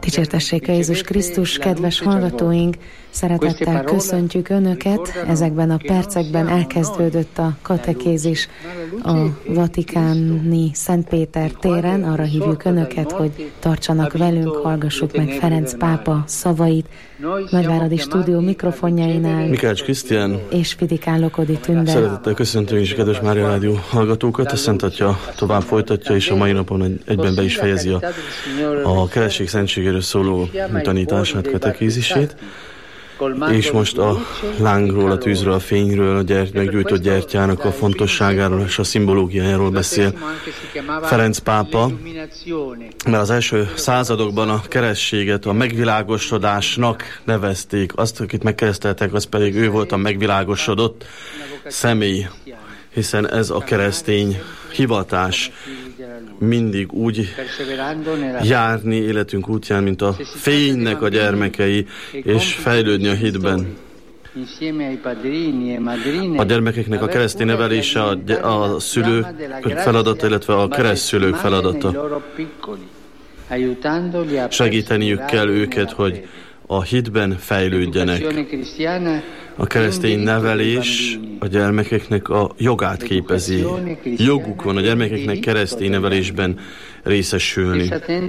Dicsértessék a Jézus Krisztus, kedves hallgatóink! Szeretettel köszöntjük Önöket. Ezekben a percekben elkezdődött a katekézis a vatikáni Szent Péter téren. Arra hívjuk Önöket, hogy tartsanak velünk, hallgassuk meg Ferenc pápa szavait. Nagyváradi stúdió mikrofonjainál Mikács Krisztián és Fidikán Lokodi Tünde. Szeretettel köszöntünk is kedves Mária Rádió hallgatókat. A Szent Atya tovább folytatja, és a mai napon egyben be is fejezi a keresztség szentségéről szóló tanítását, katekézisét. És most a lángról, a tűzről, a fényről, a meggyújtott gyertyának a fontosságáról és a szimbológiájáról beszél Ferenc pápa, mert az első századokban a keresztséget a megvilágosodásnak nevezték. Azt, akit megkereszteltek, az pedig ő volt a megvilágosodott személy, hiszen ez a keresztény hivatás, mindig úgy járni életünk útján, mint a fénynek a gyermekei, és fejlődni a hitben. A gyermekeknek a keresztény nevelése a szülők feladata, illetve a keresztszülők feladata. Segíteniük kell őket, hogy a hitben fejlődjenek. A keresztény nevelés a gyermekeknek a jogát képezi. Joguk van a gyermekeknek keresztény nevelésben részesülni.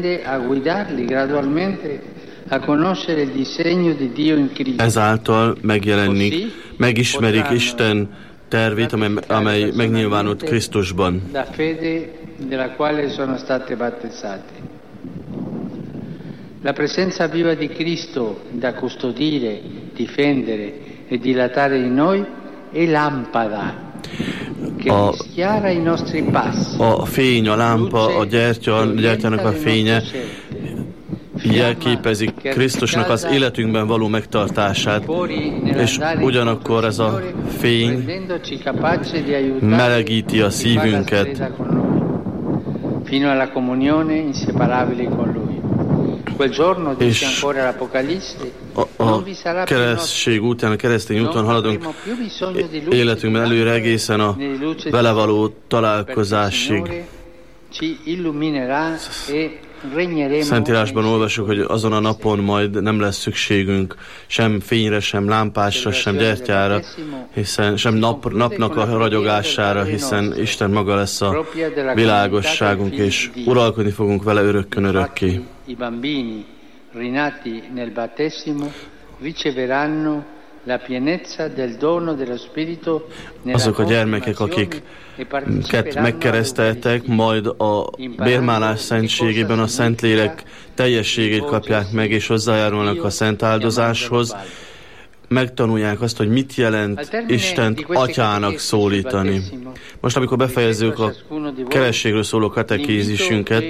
Ezáltal megismerik Isten tervét, amely megnyilvánult Krisztusban. La presenza viva di Cristo da custodire, difendere e dilatare in noi è lampada che rischiara i nostri passi. A fény, a lámpa, a gyertyának a fénye jelképezi Krisztusnak az életünkben való megtartását, és ugyanakkor ez a fény melegíti a szívünket fino alla comunione inseparabile con Lui. És a keresztség útján, a keresztény úton haladunk életünkben előre egészen a vele való találkozásig. Szentírásban olvasjuk, hogy azon a napon majd nem lesz szükségünk sem fényre, sem lámpásra, sem gyertyára, hiszen sem napnak a ragyogására, hiszen Isten maga lesz a világosságunk, és uralkodni fogunk vele örökkön örökké. I bambini rinati nel battesimo riceveranno la pienezza del dono dello Spirito. Azok a gyermekek, akiket megkereszteltek, majd a bérmálás szentségében a Szentlélek teljességét kapják meg, és hozzájárulnak a szent áldozáshoz. Megtanulják azt, hogy mit jelent Istent atyának szólítani. Most, amikor befejezzük a kerességről szóló katekézisünket,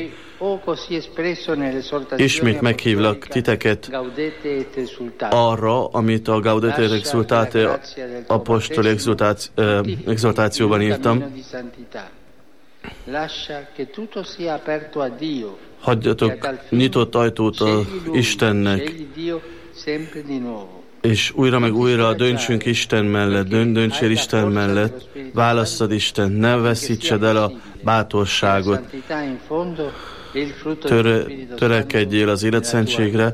ismét meghívlak titeket arra, amit a Gaudete et Exsultate apostoli exultációban írtam. Hagyjatok nyitott ajtót az Istennek, és újra meg újra döntsünk Isten mellett, döntsél Isten mellett, válasszad Isten, ne veszítsed el a bátorságot, törekedjél az életszentségre.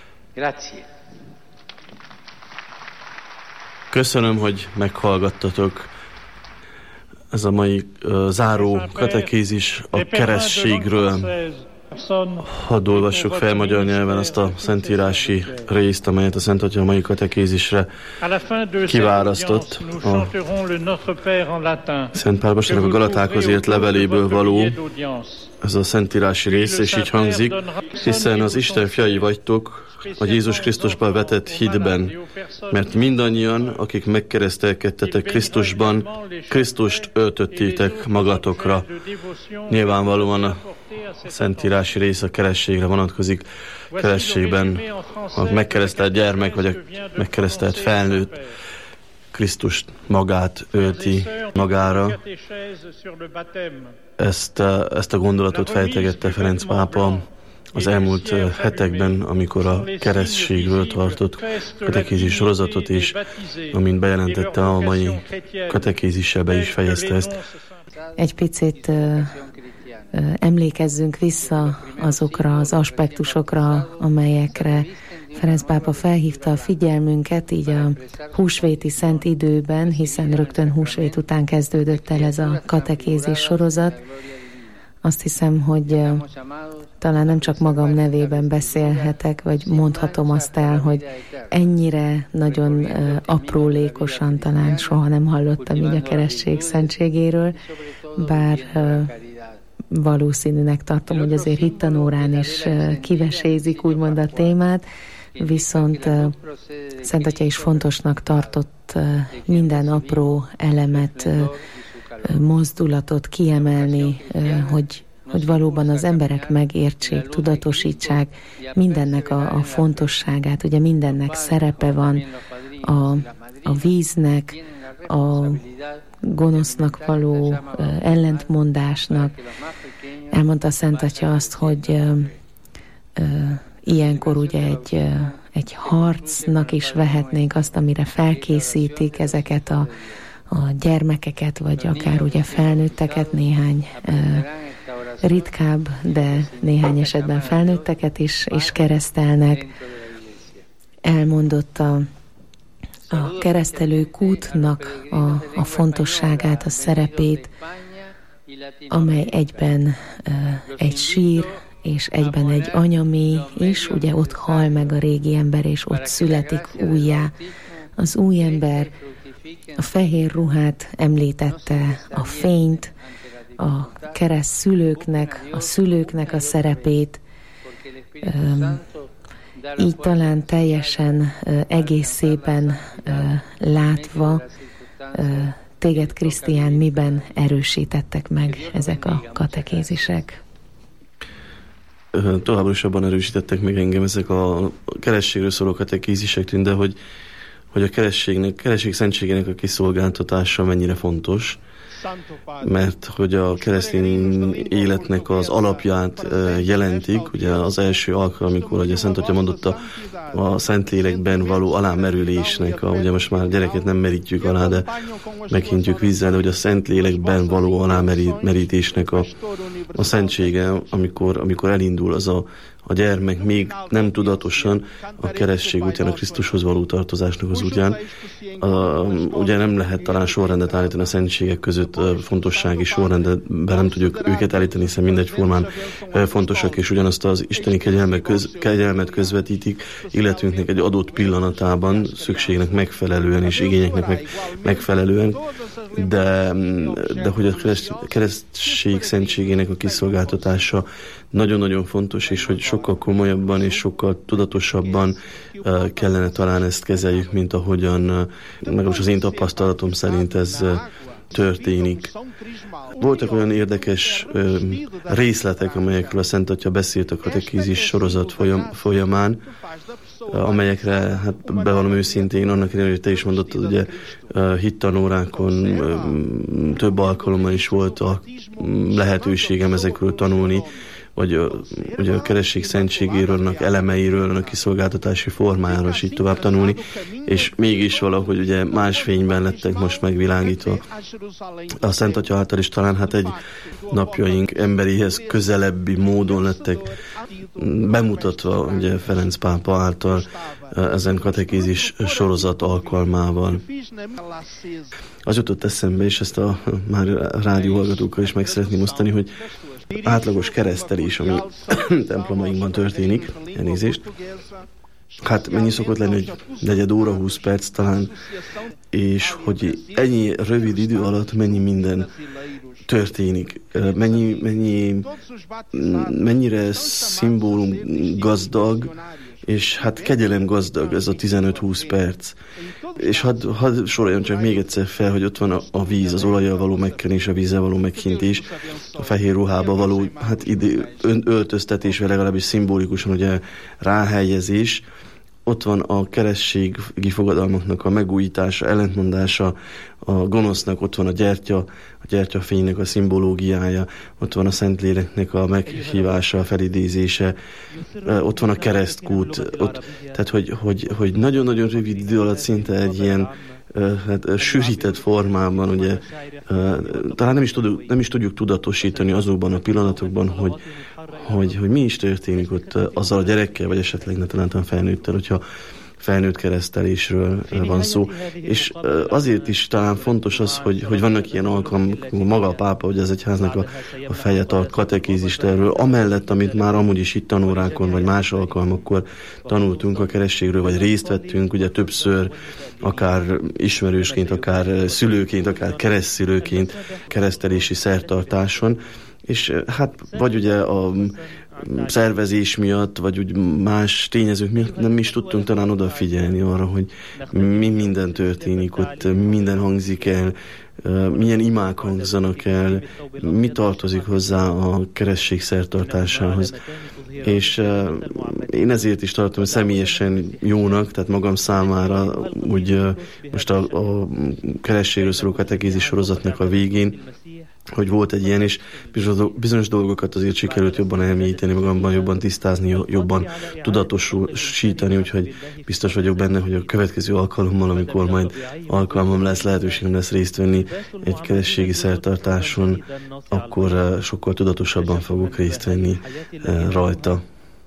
Köszönöm, hogy meghallgattatok. Ez a mai záró katekézis a keresztségről. Hadd olvassuk fel magyar nyelven azt a szentírási részt, amelyet a Szent Atya a mai katekézisre kiválasztott. A Szent Pál Apostolnak a Galatákhoz írt leveléből való ez a szentírási rész, és így hangzik: hiszen az Isten fiai vagytok a Jézus Krisztusban vetett hitben, mert mindannyian, akik megkeresztelkedtetek Krisztusban, Krisztust öltöttétek magatokra. Nyilvánvalóan a szentírási rész a kerességre vonatkozik. Kerességben a megkeresztelt gyermek, vagy a megkeresztelt felnőtt Krisztust magát ölti magára. Ezt a gondolatot fejtegette Ferenc pápa az elmúlt hetekben, amikor a keresztségről tartott katekézis sorozatot, és amint bejelentette, a mai katekézissel be is fejezte ezt. Egy picit emlékezzünk vissza azokra az aspektusokra, amelyekre Ferenc pápa felhívta a figyelmünket, így a húsvéti szent időben, hiszen rögtön húsvét után kezdődött el ez a katekézis sorozat. Azt hiszem, hogy talán nem csak magam nevében beszélhetek, vagy mondhatom azt el, hogy ennyire nagyon aprólékosan talán soha nem hallottam így a keresztség szentségéről, bár valószínűnek tartom, hogy azért hittanórán is kivesézik úgymond a témát, viszont Szent Atya is fontosnak tartott minden apró elemet, mozdulatot kiemelni, hogy valóban az emberek megértsék, tudatosítsák mindennek a fontosságát. Ugye mindennek szerepe van, a víznek, a gonosznak való ellentmondásnak. Elmondta a Szent Atya azt, hogy ilyenkor ugye egy harcnak is vehetnénk azt, amire felkészítik ezeket a gyermekeket, vagy akár ugye felnőtteket, néhány ritkább, de néhány esetben felnőtteket is keresztelnek. Elmondotta a keresztelő kútnak a fontosságát, a szerepét, amely egyben egy sír, és egyben egy anyamély is, ugye ott hal meg a régi ember, és ott születik újjá az új ember. A fehér ruhát említette, a fényt, a kereszt szülőknek a szerepét, így talán teljesen egész szépen látva téged, Krisztián, miben erősítettek meg ezek a katekézisek? Továbbra is abban erősítettek meg engem ezek a kerességről szóló katekézisek, de hogy a keresztség szentségének a kiszolgáltatása mennyire fontos, mert hogy a keresztény életnek az alapját jelentik, ugye az első alkalom, amikor ugye Szent Atya mondotta a Szentlélekben való alámerülésnek, ugye most már gyereket nem merítjük alá, de meghintjük vízzel, de hogy a Szentlélekben való alámerítésnek a szentsége, amikor elindul az a gyermek még nem tudatosan a keresztség útján, a Krisztushoz való tartozásnak az útján. Ugye nem lehet talán sorrendet állítani a szentségek között, fontossági sorrendben nem tudjuk őket állítani, hiszen mindegyformán fontosak, és ugyanazt az isteni kegyelmet közvetítik életünknek egy adott pillanatában, szükségnek megfelelően és igényeknek megfelelően, de hogy a keresztség szentségének a kiszolgáltatása nagyon-nagyon fontos, és hogy sokkal komolyabban és sokkal tudatosabban kellene talán ezt kezeljük, mint ahogyan, legalábbis az én tapasztalatom szerint ez történik. Voltak olyan érdekes részletek, amelyekről a Szent Atya beszélt a katekézis sorozat folyamán, amelyekre, hát bevallom őszintén, annak ellenére, hogy te is mondottad, ugye hittanórákon több alkalommal is volt a lehetőségem ezekről tanulni, vagy ugye a keresztség szentségéről, annak elemeiről, annak kiszolgáltatási formájáról is így tovább tanulni, és mégis valahogy ugye más fényben lettek most megvilágítva a Szent Atya által is, talán hát egy napjaink emberihez közelebbi módon lettek bemutatva ugye Ferenc pápa által ezen katekézis sorozat alkalmával. Az jutott eszembe, és ezt a már rádióhallgatókkal is meg szeretném osztani, hogy átlagos keresztelés, ami templomainkban történik, elnézést, hát mennyi szokott lenni, hogy 4 óra, 20 perc talán, és hogy ennyi rövid idő alatt mennyi minden történik, mennyire szimbólum gazdag, és hát kegyelem gazdag ez a 15-20 perc. És hadd soroljam csak még egyszer fel, hogy ott van a víz, az olajjal való megkenés, a vízzel való meghintés, a fehér ruhába való öltöztetés, vagy legalábbis szimbolikusan ugye ráhelyezés. Ott van a keresztségi fogadalmaknak a megújítása, ellentmondása, a gonosznak, ott van a gyertyafénynek a szimbológiája, ott van a Szentléleknek a meghívása, a felidézése, ott van a keresztkút, tehát hogy nagyon-nagyon rövid idő alatt szinte egy ilyen sűrített formában, ugye, talán nem is tudjuk tudatosítani azokban a pillanatokban, hogy mi is történik ott azzal a gyerekkel, vagy esetleg ne talán felnőttel, hogyha felnőtt keresztelésről van szó. És azért is talán fontos az, hogy vannak ilyen alkalmak, maga a pápa, hogy az egyháznak a feje tart katekézist erről, amellett, amit már amúgy is itt tanórákon, vagy más alkalmakkor tanultunk a kerességről, vagy részt vettünk, ugye többször, akár ismerősként, akár szülőként, akár keresztszülőként keresztelési szertartáson, és hát vagy ugye a szervezés miatt, vagy úgy más tényezők miatt nem is tudtunk talán odafigyelni arra, hogy mi minden történik ott, minden hangzik el, milyen imák hangzanak el, mi tartozik hozzá a keresztség szertartásához. És én ezért is tartom személyesen jónak, tehát magam számára úgy most a kerességről szóló katekézis sorozatnak a végén, hogy volt egy ilyen, és bizonyos dolgokat azért sikerült jobban elmélyíteni, magamban jobban tisztázni, jobban tudatosítani, úgyhogy biztos vagyok benne, hogy a következő alkalommal, amikor majd alkalmam lesz, lehetőségem lesz részt venni egy kerességi szertartáson, akkor sokkal tudatosabban fogok részt venni rajta.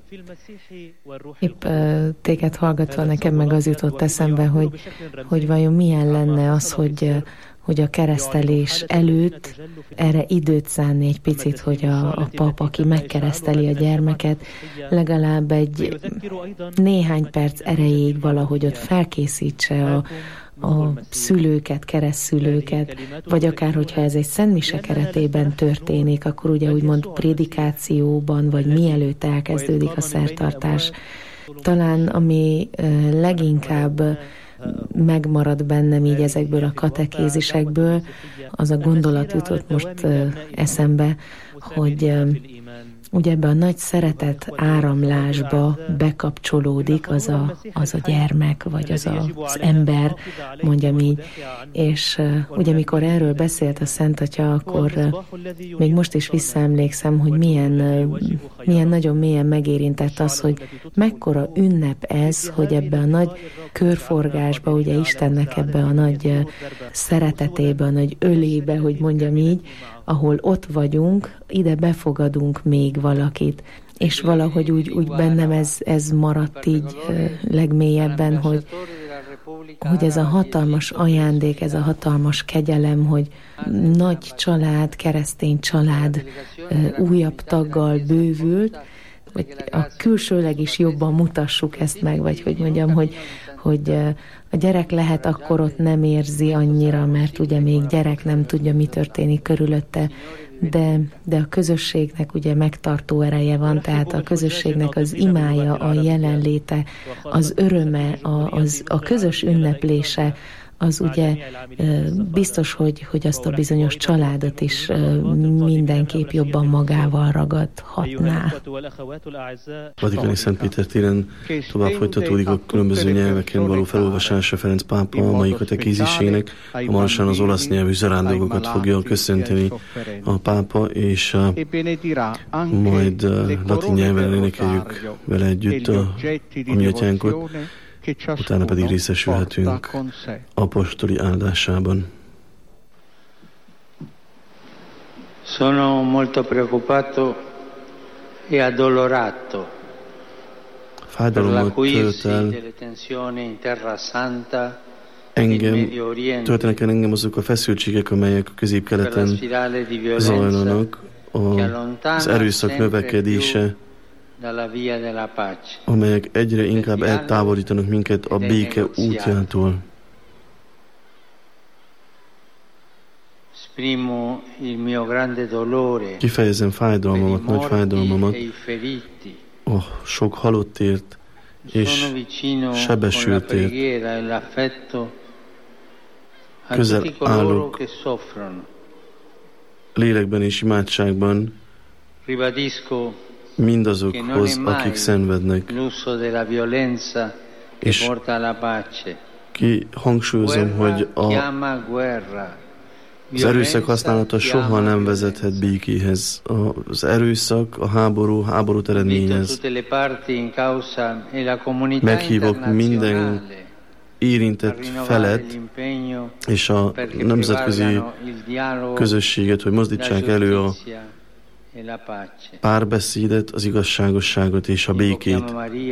Épp téged hallgatva nekem meg az jutott eszembe, hogy vajon milyen lenne az, hogy a keresztelés előtt erre időt szánni egy picit, hogy a pap, aki megkereszteli a gyermeket, legalább egy néhány perc erejéig valahogy ott felkészítse a szülőket, keresztszülőket, vagy akár, hogyha ez egy szentmise keretében történik, akkor ugye úgymond prédikációban, vagy mielőtt elkezdődik a szertartás. Talán ami leginkább megmarad bennem így ezekből a katekézisekből, az a gondolat jutott most eszembe, hogy ugye ebbe a nagy szeretet áramlásba bekapcsolódik az a gyermek, vagy az ember, mondjam így. És ugye mikor erről beszélt a Szent Atya, akkor még most is visszaemlékszem, hogy milyen nagyon mélyen megérintett az, hogy mekkora ünnep ez, hogy ebbe a nagy körforgásba, ugye Istennek ebbe a nagy szeretetébe, a nagy ölébe, hogy mondjam így, ahol ott vagyunk, ide befogadunk még valakit. És valahogy úgy bennem ez maradt így legmélyebben, hogy ez a hatalmas ajándék, ez a hatalmas kegyelem, hogy nagy család, keresztény család újabb taggal bővült, hogy a külsőleg is jobban mutassuk ezt meg, vagy hogy mondjam, hogy a gyerek lehet akkor ott nem érzi annyira, mert ugye még gyerek nem tudja, mi történik körülötte, de a közösségnek ugye megtartó ereje van, tehát a közösségnek az imája, a jelenléte, az öröme, a közös ünneplése, az ugye biztos, hogy azt a bizonyos családot is mindenképp jobban magával ragadhatná. Vatikáni Szent Péter téren tovább folytatódik a különböző nyelveken való felolvasása Ferenc pápa a mai katekézisének. Hamarosan az olasz nyelvű zarándokokat fogja köszönteni a pápa, és majd latin nyelven énekeljük vele együtt a mi atyánkot. Utána pedig részesülhetünk apostoli áldásában. Sono molto preoccupato e addolorato per l'acuirsi delle tensioni in Terra Santa. Töltenek el engem azok a feszültségek, amelyek a Közép-Keleten zajlanak, az erőszak növekedése, amelyek egyre inkább eltávolítanak minket a béke útjától. Kifejezem fájdalmamat, nagy fájdalmamat a sok halottért és sebesültért. Közel állok lélekben és imádságban mindazokhoz, akik szenvednek, és hangsúlyozom, hogy az erőszak használata soha nem vezethet békéhez. Az erőszak, a háborút eredményez. Meghívok minden érintett felet és a nemzetközi közösséget, hogy mozdítsák elő a párbeszédet, az igazságosságot és a békét.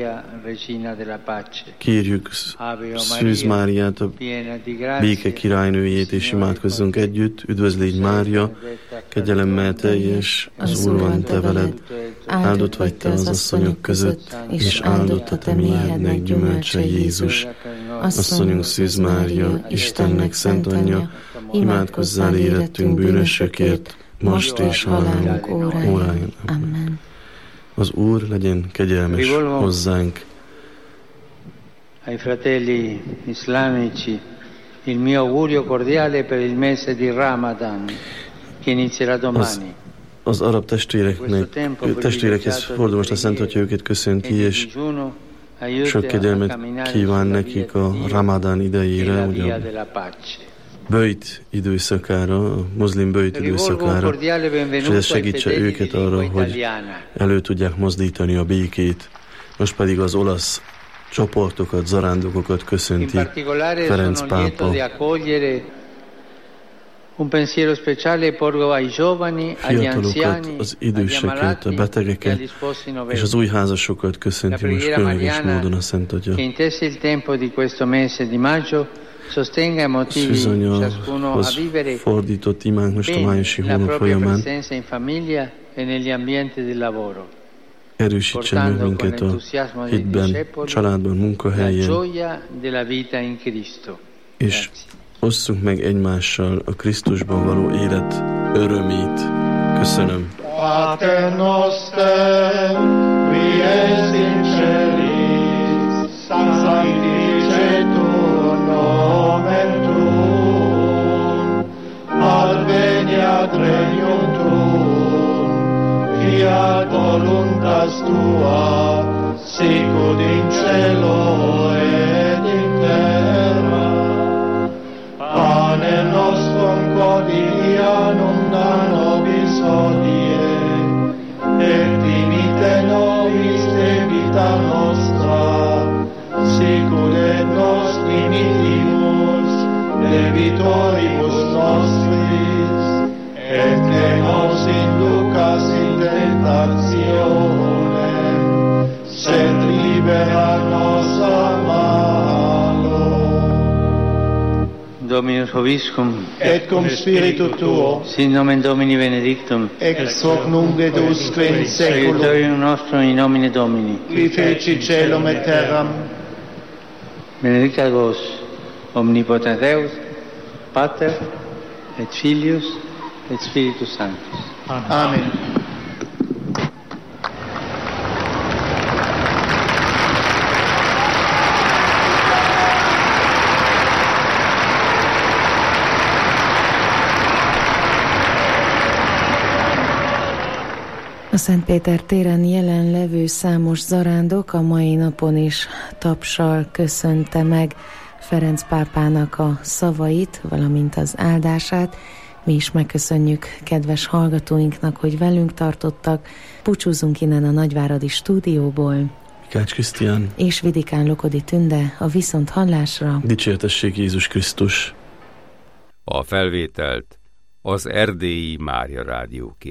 Kérjük Szűz Máriát, a béke királynőjét, és imádkozzunk együtt. Üdvözl légy Mária, kegyelemmel teljes, az Úr van te veled, áldott vagy te az asszonyok között, és áldott a te méhednek gyümölcse Jézus. Asszonyunk Szűz Mária, Istennek szent anyja, imádkozzál érettünk bűnösökért, most és halálunk óráján. Amen. Az Úr legyen kegyelmes hozzánk. Ai fratelli islamici, il mio augurio cordiale per il mese di Ramadan, che inizierà domani. Az arab testvérekhez fordul most a Szent Atya, őket köszönti, és sok kegyelmet kíván nekik a Ramadán idejére, ugye a böjt időszakára, a muszlim böjt időszakára, és ez segítse őket arra, hogy elő tudják mozdítani a békét. Most pedig az olasz csoportokat, zarándokokat köszönti Ferenc pápa. Fiatalokat, az időseket, a betegeket és az új házasokat köszönti most különleges módon a Szent Atya. Szűzanyához fordított imánk most a májusi hónap folyamán erősítsen meg minket a hitben, családban, munkahelyen, és osszunk meg egymással a Krisztusban való élet örömét. Köszönöm. Pater noster, qui es in celis, sanctificetur nomen tuum, adveniat regnum tuum, fiat voluntas tua, sicut in cielo et in terra. Panem nostrum quotidianum da nobis hodie, et dimitte nobis debita nostra, sicut et nos dimittimus debitoribus nostris, et ne nos inducas in tentationem, sed libera nos a malo. Dominus Vobiscum, Et cum spiritu tuo, sit nomen Domini benedictum, ex hoc nunc et usque in seculum, aiutorium nostrum in nomine Domini. qui feci celum et terram, Benedicta vos, omnipotens Deus, Pater, et Filius, et Spiritus Sanctus. Amen. A Szent Péter téren jelenlevő számos zarándok a mai napon is tapssal köszönte meg Ferenc pápának a szavait, valamint az áldását. Mi is megköszönjük kedves hallgatóinknak, hogy velünk tartottak. Búcsúzunk innen a nagyváradi stúdióból. Mikács Krisztián És Vidikán Lokodi Tünde a viszonthallásra. Dicsértessék Jézus Krisztus. A felvételt az Erdélyi Mária Rádió